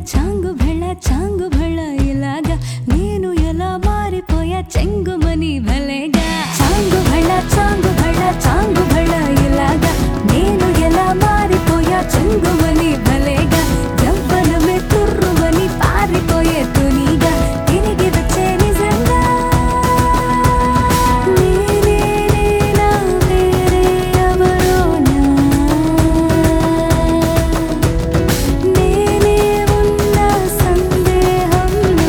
చాంగు భళ ఇలాగా నేను ఎలా మారిపోయా చెంగుమని భలేగా చాంగు భళ ఇలాగా నేను ఎలా మారిపోయా చెంగుమని భలేగా యవ్వనమే తుర్రుమని పారిపోయే తునిగా తిరిగి వచ్చే నిజంగా నేనేనా వేరే ఎవరోనా నేనే ఉన్న సందేహంలోనా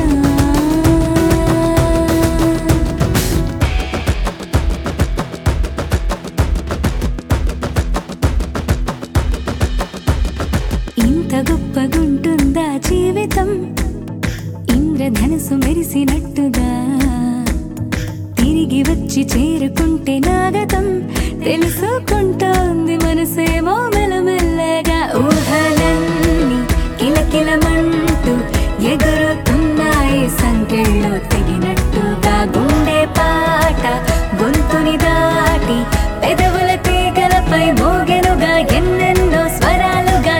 ఇంత గొప్పగుంటుందా జీవితం ఇంద్రధనుసు మెరిసినట్టుగా తిరిగి వచ్చి చేరుకుంటే నాగతం తెలుసుకుంటోంది మనసేమో మెల్లమెల్లగా ఊహలన్నీ కిలకిలమంటూ ఎగురుతున్నాయి సంకెళ్ళు తెగినట్టుగా గుండె పాట గొంతుని దాటి పెదవుల తీగలపై మోగెనుగా ఎన్నెన్నో స్వరాలుగా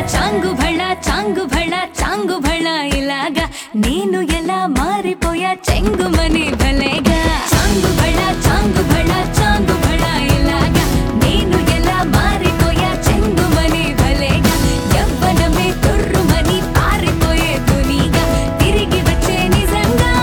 చాంగు భళ ఇలాగా నేను ఎలా మారిపోయా చెంగుమని భలేగా చాంగు భళ ఇలాగా నేను ఎలా మారిపోయా చెంగుమని భలేగా యవ్వనమే తుర్రుమని పారిపోయే తునిగా తిరిగి వచ్చే నిజంగా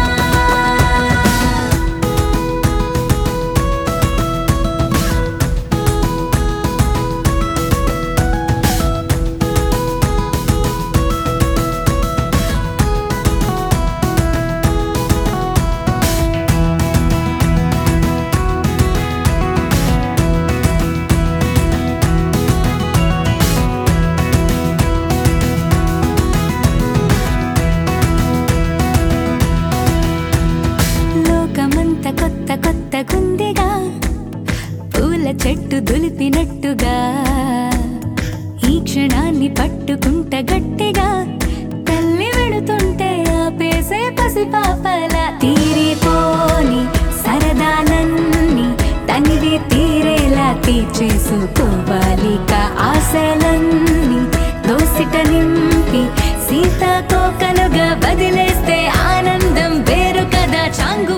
లోకమంత కొత్త గుందిగా పూల చెట్టు దులిపినట్టుగా ఈ క్షణాన్ని పట్టుకుంట గట్టిగా తల్లి వెడుతుంటే ఆపేసే పసిపాపల తీరిపోని సరదాలన్నీ తనివి తీరేలా తీర్చేసుకోవాలిక ఆశలన్నీ దోసిట నింపి సీతాకోకలుగా వదిలేస్తే ఆనందం వేరు కదా చాంగు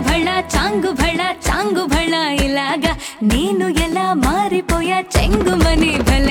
భళ ఇలాగా నేను ఎలా మారిపోయా చెంగుమని భలే